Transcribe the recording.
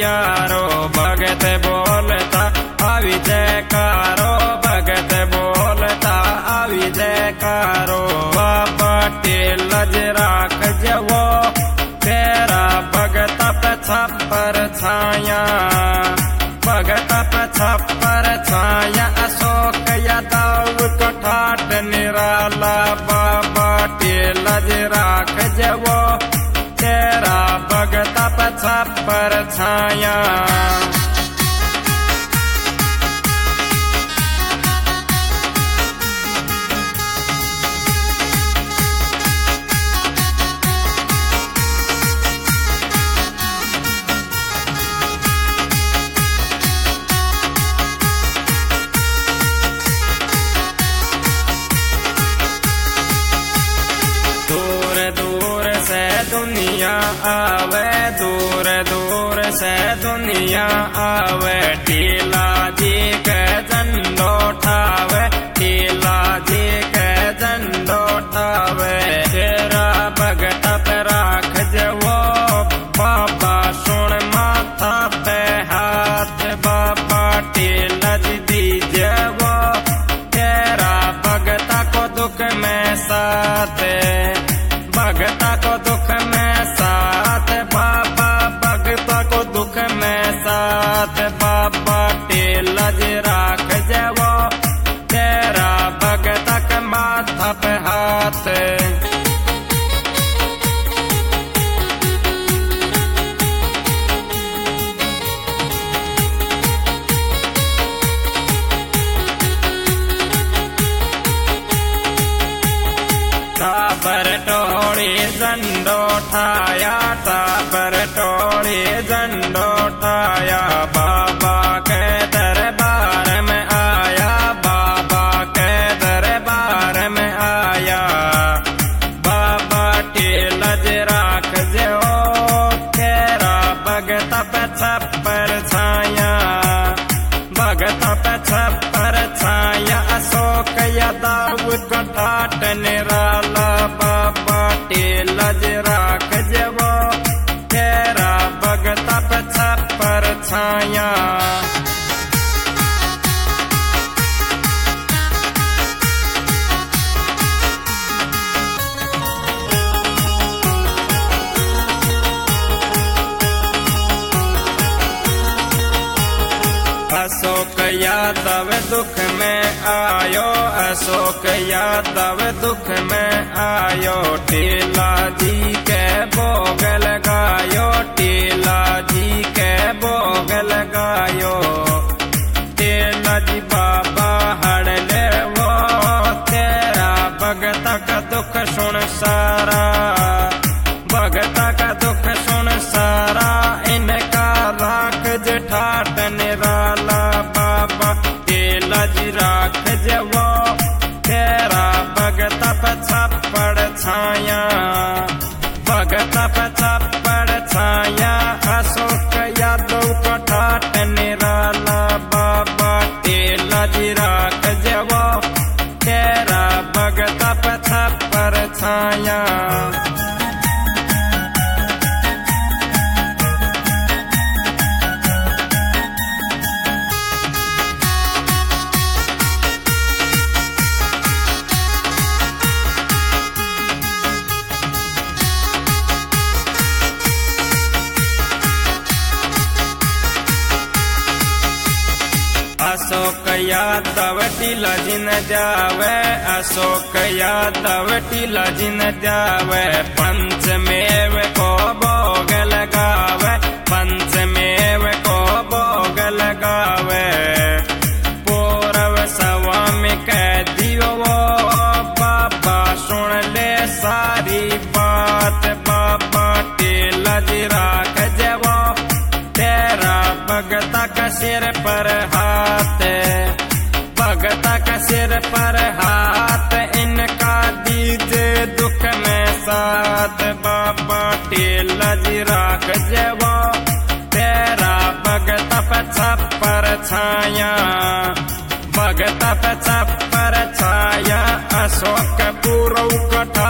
यारो भगत बोलता आवी जयकारो भगत बोलता आवी जयकारो बाबा टेल राख जवो तेरा भगत पे छप्पर छाया भगत पे छप्पर छाया अशोक यादव कठाट निराला बाबा टेल राख जवो तेरा भगत पे छप्पर छाया दुनिया आवे दूर दूर से दुनिया आवे टीला जी के झंडो ठावे टीला जी के झंडो ठावे तेरा भगत पे राख जवो बाबा सुन माथा पे हाथ बाबा टीला जी दीजे वो तेरा भगत को दुख में साथ भगता को दुख में साथ बाबा भगता को दुख में साथ बाबा टेल राख जवो तेरा भगता के माथा पे हाथ टाबर टोड़ी झंडो ठाया टाबर टोड़ी झंडो ठाया बाबा के दरबार में आया बाबा के दरबार में आया बाबा टेल राख जो तेरा भगत पे छप्पर छाया भगत पे छप्पर छाया अशोक यादव कठाट निराला बाबा टेल राख जवो तेरा भगत पे छप्पर छाया अशोक यादव दुख में आयो अशोक यादव दुख में आयो टीला जी के भोग लगायो टीला जी के भोग लगायो टीला जी बाबा हड़ ले वो तेरा भगत का दुख सुन सारा भगत का दुख सुन सारा इनका राख जठाट निराला बाबा टेल राख जवो तेरा भगत पे छप्पर छाया भगत पे छप्पर छाया अशोक यादव कठाट निराला बाबा टेल राख जवो तेरा भगत पे छप्पर छाया अशोक यादव टीला जिन जावे अशोक यादव टीला जिन जावे पंचमेव को भोग लगावे पंचमेव को भोग लगावे पूरव स्वामी कह दियो बाबा सुन ले सारी बात बाबा टीला राख जवो तेरा भगत का सिर पर हाथ भगत का सिर पर हाथ इनका दीजे दुख में साथ बाबा टेल राख जवो तेरा भगत पे छप्पर छाया भगत पे छप्पर छाया अशोक पूरव कठा